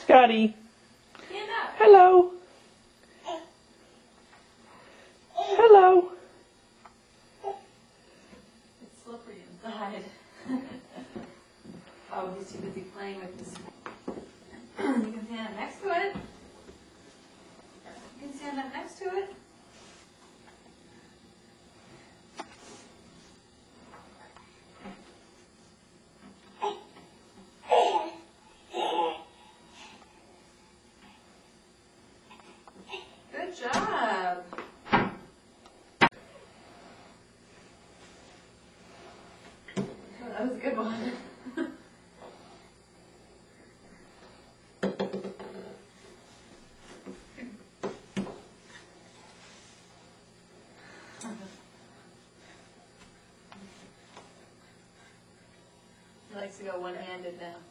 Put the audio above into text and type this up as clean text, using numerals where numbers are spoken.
Scotty. Stand up. Hello. Hello. It's slippery inside. Oh, he's too busy playing with this. You can stand up next to it. You can stand up next to it. Good job. Oh, that was a good one. He likes to go one-handed now.